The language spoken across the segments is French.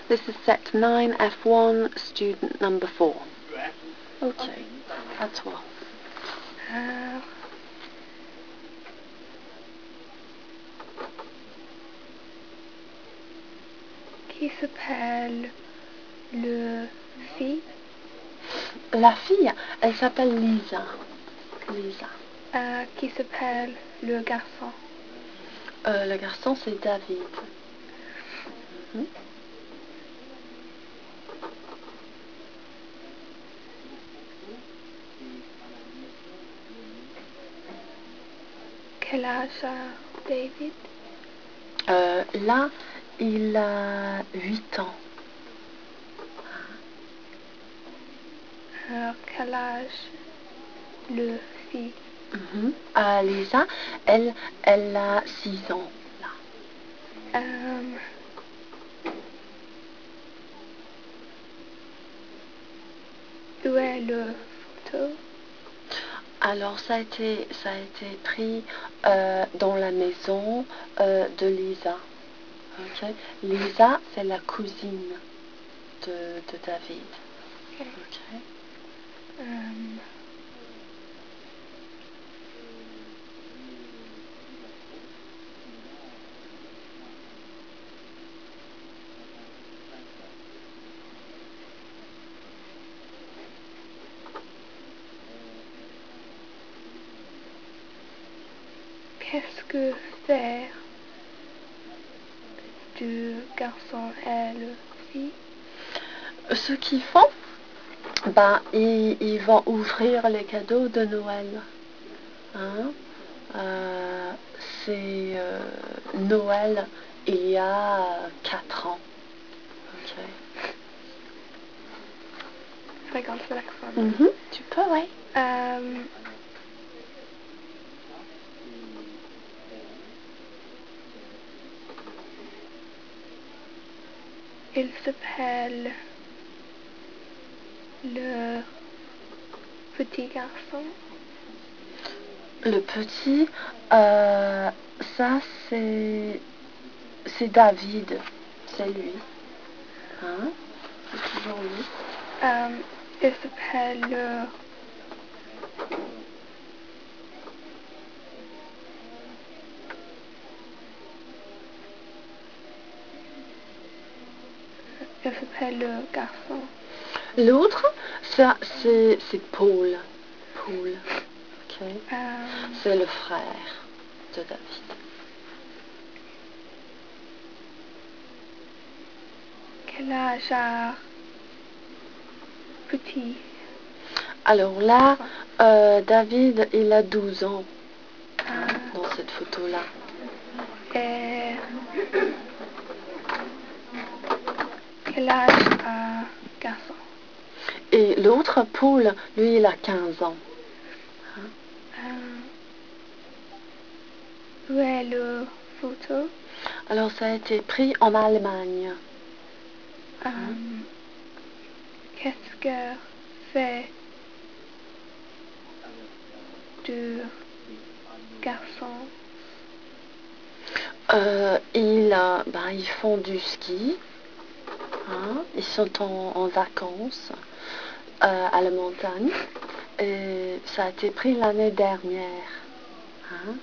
This is set 9 F1, student number 4. Ok, à toi. Qui s'appelle le fille? La fille, elle s'appelle Lisa. Lisa. Qui s'appelle le garçon? Le garçon, c'est David. Mhm. Quel âge a David? Là, il a 8 ans. Quel âge le fille? Mhm. Lisa, elle a 6 ans. Là. Où est le photo? Alors, ça a été pris dans la maison de Lisa. Okay. Lisa, c'est la cousine de David. Okay. Okay. Qu'est-ce que fait du garçon et le fille? Ce qu'ils font, ben, ils vont ouvrir les cadeaux de Noël. Hein? C'est Noël il y a 4 ans. Okay. Je regarde sur l'accent. Mm-hmm. Tu peux, oui. Il s'appelle le petit garçon. Le petit, ça c'est David, c'est lui. Hein? C'est toujours lui. Il s'appelle le garçon. L'autre, ça c'est Paul. Paul. Okay. C'est le frère de David. Quel âge a petit? Alors là, David, il a 12 ans dans cette photo-là. Et quel âge a garçon? Et l'autre, Paul, lui, il a 15 ans. Où est le photo? Alors ça a été pris en Allemagne. Qu'est-ce que fait du garçon? Ils font du ski. Hein? Ils sont en vacances à la montagne. Et ça a été pris l'année dernière. Hein?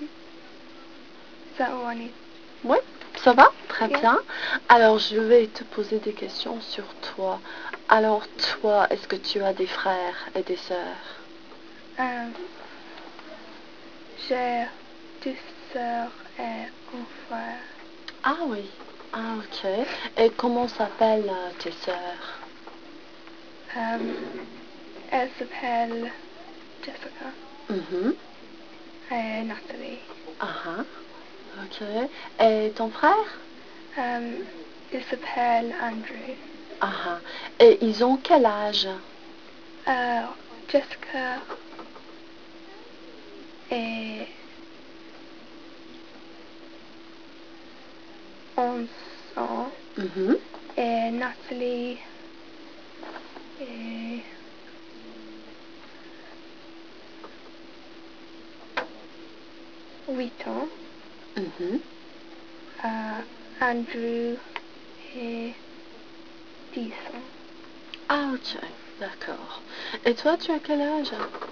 Ça où on est? Oui, ça va? Très Yeah. bien. Alors, je vais te poser des questions sur toi. Alors, toi, est-ce que tu as des frères et des sœurs? J'ai deux sœurs et un frère. Ah oui. Ah, ok. Et comment s'appellent tes sœurs? Elle s'appelle Jessica Mhm. et Natalie. Ah, ok. Et ton frère? Il s'appelle Andrew. Ah, et ils ont quel âge? Jessica est 11 ans Mhm. et Natalie est 8 ans. Mhm. Andrew est 10 ans. Ah, ok, d'accord. Et toi, tu as quel âge?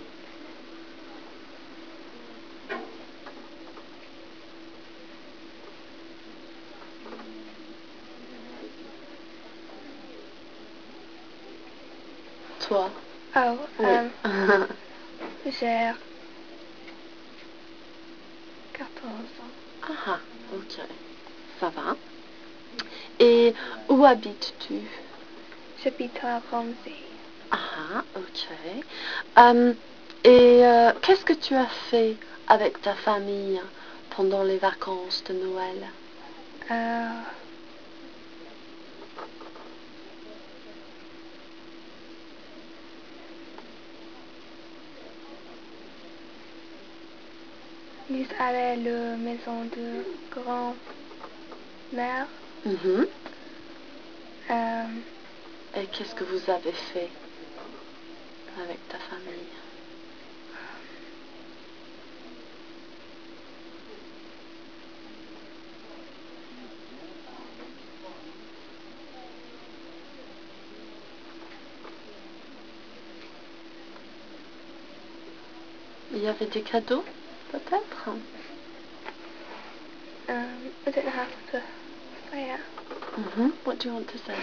Toi? Oh, Oui. j'ai 14 ans. Ah, ok, ça va. Et où habites-tu? J'habite à Romsey. Ah, ok. Qu'est-ce que tu as fait avec ta famille pendant les vacances de Noël? Euh, nous allons à la maison de grand-mère. Mhm. Euh, Et qu'est-ce que vous avez fait avec ta famille? Il y avait des cadeaux, peut-être? I don't know how to say it. Mhm. What do you want to say?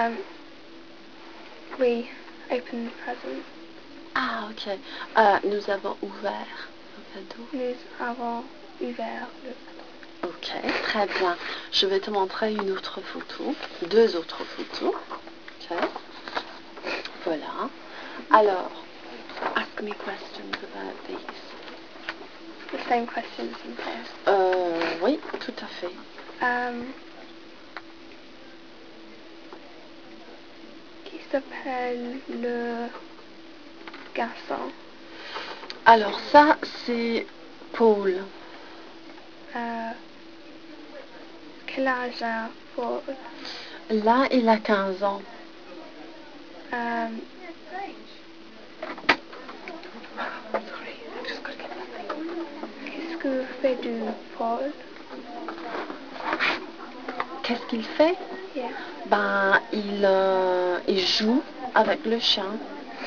We opened presents. Ah, ok. Nous avons ouvert le cadeau. Nous avons ouvert le Ok, très bien. Je vais te montrer une autre photo, deux autres photos. Ok. Voilà. Alors, ask me questions about these. the same questions in here. Oui, tout à fait. Qui s'appelle le garçon? Alors ça, c'est Paul. Quel âge a Paul? Là, il a 15 ans. Qu'est-ce que fait du Paul? Qu'est-ce qu'il fait? Yeah. Ben, il joue avec le chien.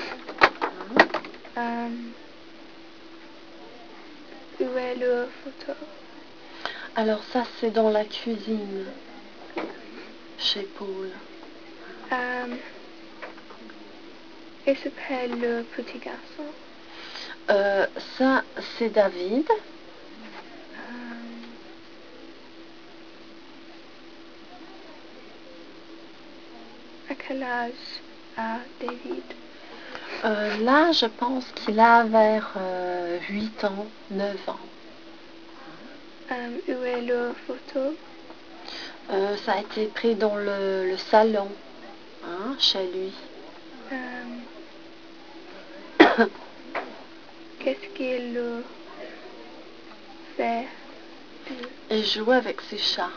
Où est le photo? Alors ça, c'est dans la cuisine, chez Paul. Il s'appelle le petit garçon. Ça, c'est David. À quel âge a David? Là, je pense qu'il a vers 8 ans, 9 ans. Où est le photo? Ça a été pris dans le salon, hein, chez lui. Qu'est-ce qu'il fait de Il joue avec ses chats.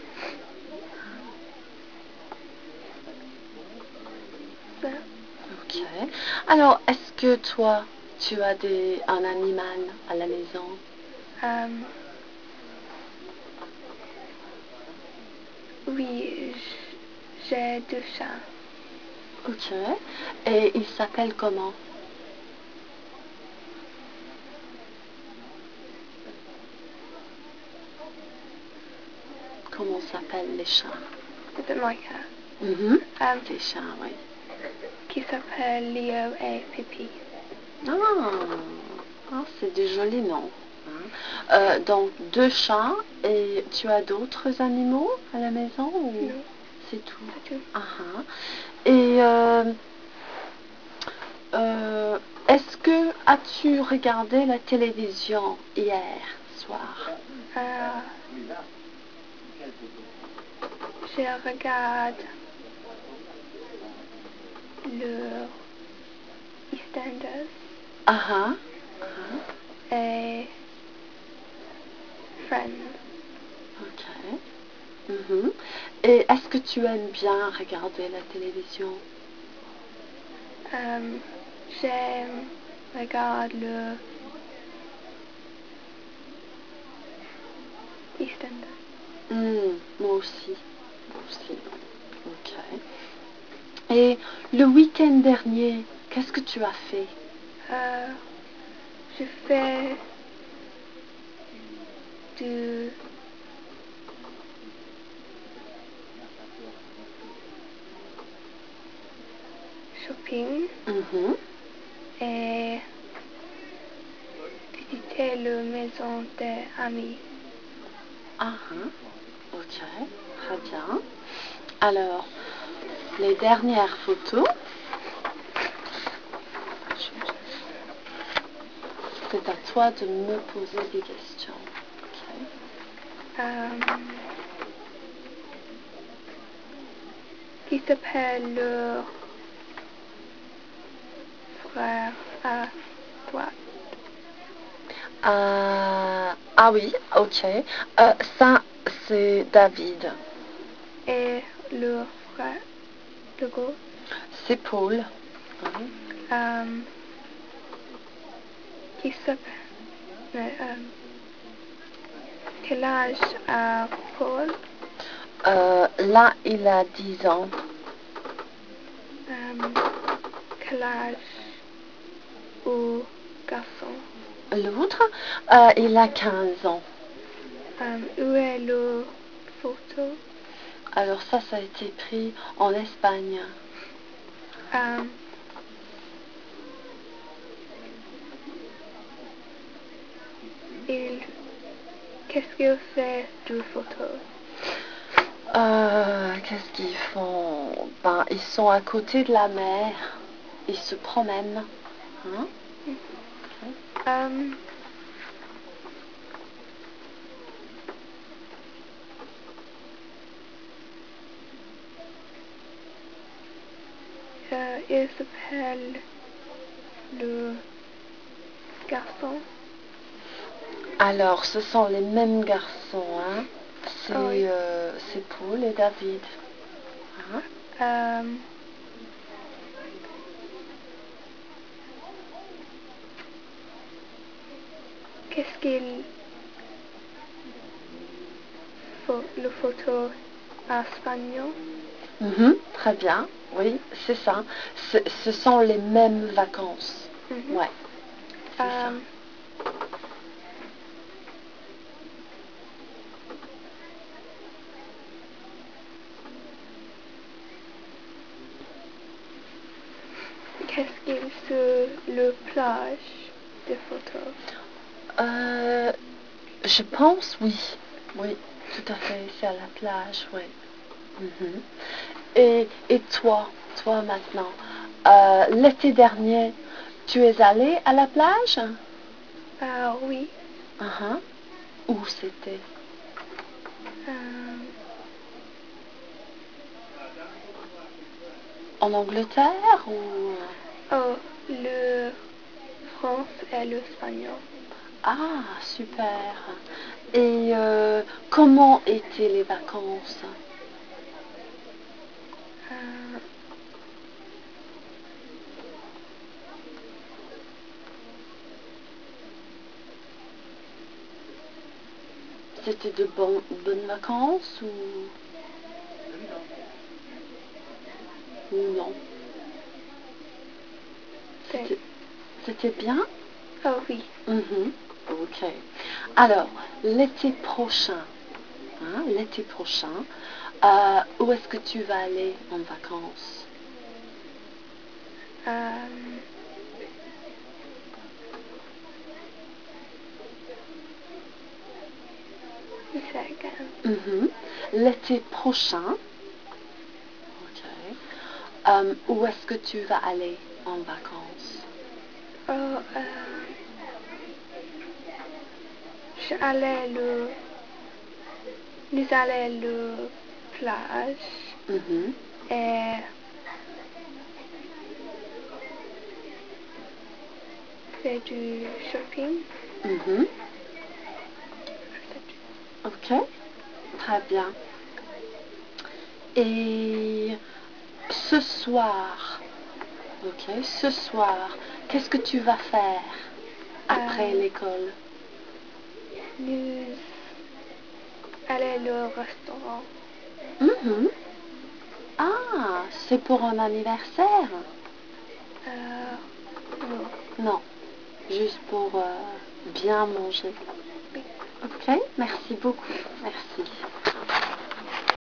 ça? Ok. Alors, est-ce que toi, tu as un animal à la maison? Oui, j'ai deux chats. Ok. Et il s'appelle comment? Comment s'appellent les chats? I don't like her. Mhm. Des chats, oui. Qui s'appelle Léo et Pippi. Ah, c'est des jolis noms, hein. Donc, deux chats, et tu as d'autres animaux à la maison ou Non, c'est tout? c'est tout. Ah, ah. Et est-ce que as-tu regardé la télévision hier soir? Je regarde le EastEnders Ah, ah. et Friends. Ok. Mhm. Et est-ce que tu aimes bien regarder la télévision? J'aime regarder le EastEnders. Moi aussi. Moi aussi. Ok. Et le week-end dernier, qu'est-ce que tu as fait? Je fais du shopping Mhm. et visiter la maison des amis. Ah, hein. Ok, très bien. Alors, les dernières photos, c'est à toi de me poser des questions. Ok. Qui s'appelle le frère à droite Ah oui, ok. Ça, c'est David. et le frère de gauche. C'est Paul. Oui. Qui s'appelle quel âge a Paul? Là, il a 10 ans. Quel âge au garçon? L'autre, il a 15 ans. Où est le photo? Alors ça a été pris en Espagne. Qu'est-ce qu'il fait de photo? Qu'est-ce qu'ils font? Ben, ils sont à côté de la mer. Ils se promènent. Hein? Il s'appelle le garçon. Alors, ce sont les mêmes garçons. Hein? Ah oui. C'est Paul et David. Hein? Qu'est-ce qu'il faut le photo en espagnol? Mhm, très bien. Oui, c'est ça. Ce sont les mêmes vacances. Ouais, c'est ça. Qu'est-ce qu'il sur le plage de photos? Je pense oui. Oui, tout à fait. C'est à la plage, oui. Mhm. Et toi maintenant, l'été dernier, tu es allé à la plage? Oui. Uh-huh. Où c'était? En Angleterre ou... Oh, le France et l'espagnol. Ah, super. Et comment étaient les vacances? C'était de bonnes vacances ou non? C'était bien? Oh oui. Mhm. Ok. Alors, l'été prochain, où est-ce que tu vas aller en vacances? Mhm. L'été prochain, ok. Où est-ce que tu vas aller en vacances? Oh, nous allons le plage Mhm. et faire du shopping. Mhm. Ok, très bien. Et ce soir, qu'est-ce que tu vas faire après l'école? Nous allons au restaurant. Mhm. Ah, C'est pour un anniversaire? Non. Non, juste pour bien manger. Oui. Ok, merci beaucoup. Merci.